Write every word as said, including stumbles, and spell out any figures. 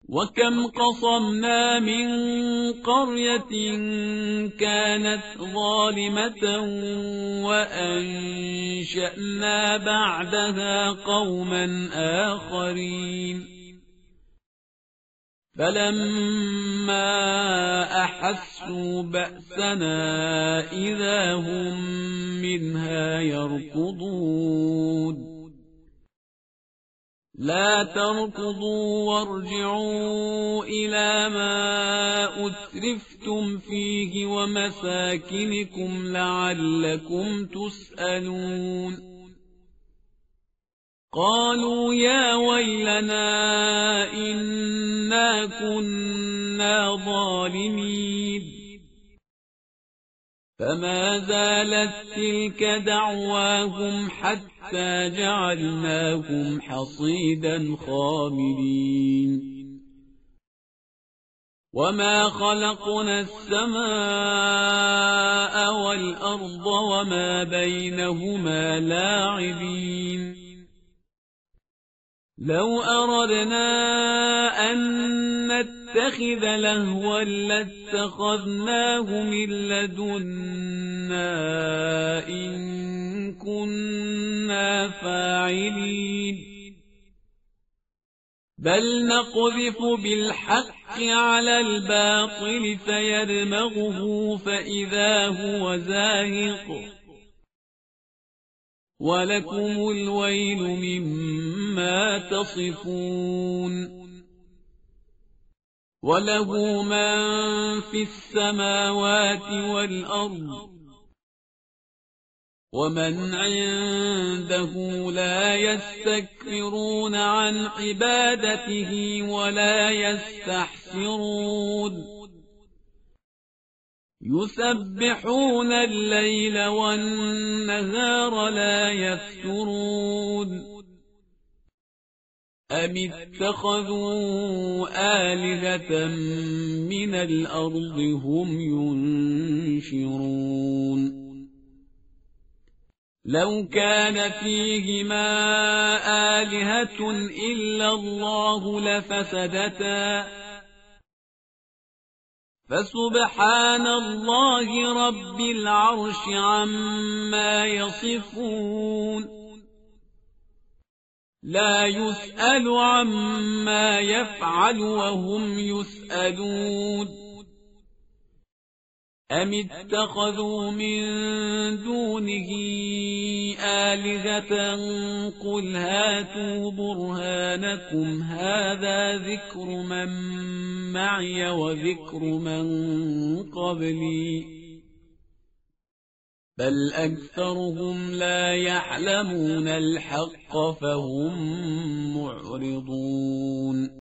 وكم قصمنا من قرية كانت ظالمة وأنشأنا بعدها قوما آخرين فلما أحسوا بأسنا إذا هم منها يركضون لا تركضوا وارجعوا إلى ما أترفتم فيه ومساكنكم لعلكم تسألون قالوا يا ويلنا إنا كنا ظالمين فما زالت تلك دعواهم حتى جعلناهم حصيدا خامدين وما خلقنا السماء والأرض وما بينهما لاعبين لو أردنا أن نتخذ لهوا لاتخذناه من لدنا إن كنا فاعلين بل نقذف بالحق على الباطل فيدمغه فإذا هو زاهق ولكم الويل مما تصفون وله من في السماوات والأرض ومن عنده لا يستكبرون عن عبادته ولا يستحسرون يسبحون الليل والنهار لا يفترون أم اتخذوا آلهة من الأرض هم ينشرون لو كان فيهما آلهة إلا الله لفسدتا فسبحان الله رب العرش عما يصفون لا يسأل عما يفعل وهم يسألون أم اتخذوا من دونه آلهة قل هاتوا برهانكم هذا ذكر من معي وذكر من قبلي بل أكثرهم لا يعلمون الحق فهم معرضون